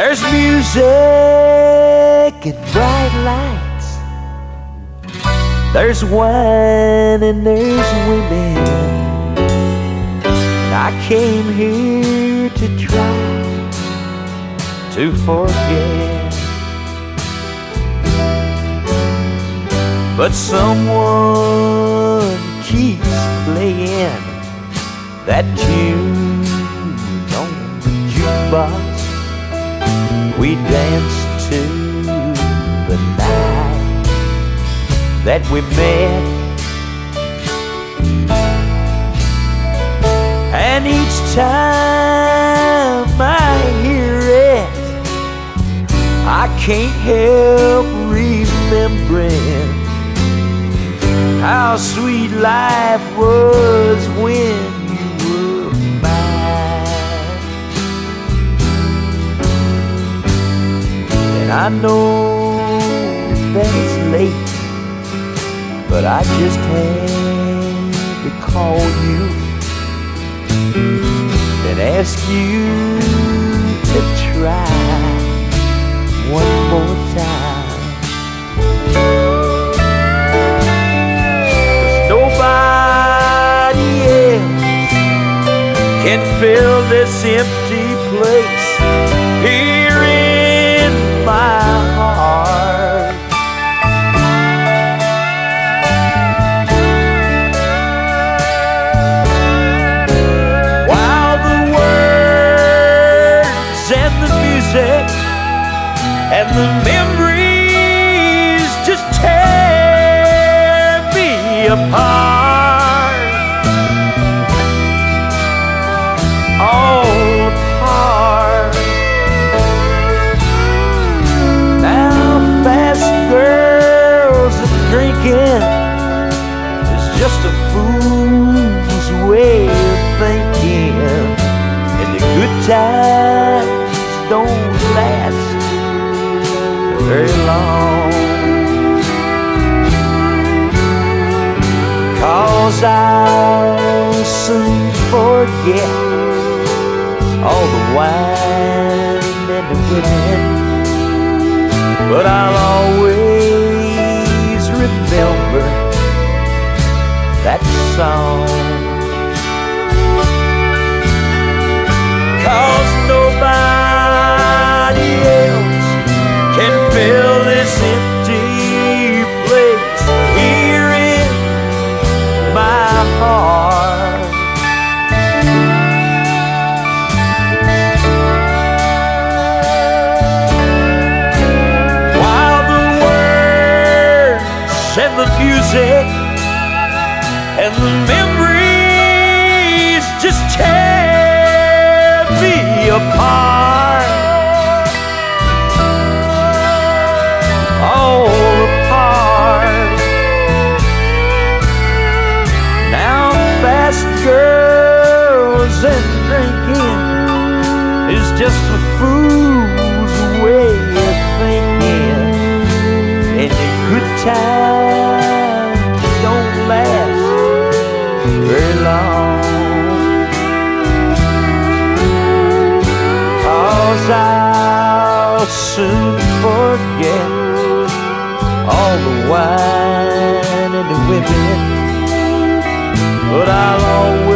There's music and bright lights, there's wine and there's women. And I came here to try to forget, but someone keeps playing that tune on the jukebox. We danced to the night that we met, and each time I hear it, I can't help remembering how sweet life was when you were mine. And I know that it's late, but I just had to call you and ask you to try one more time. 'Cause nobody else can fill this empty place here in my heart. While the words and the music and the memories just tear me apart, all apart. Now fast girls and drinking is just a fool's way of thinking, and the good times don't last very long. 'Cause I'll soon forget all the wine and the women, but I'll always remember that song. 'Cause nobody else can fill this empty place here in my heart. While the words and the music and the memories just tear me apart, all apart. Now fast girls and drinking is just a fool's way of thinking, and the good times don't last very long. 'Cause I'll soon forget all the wine and the women, but I'll always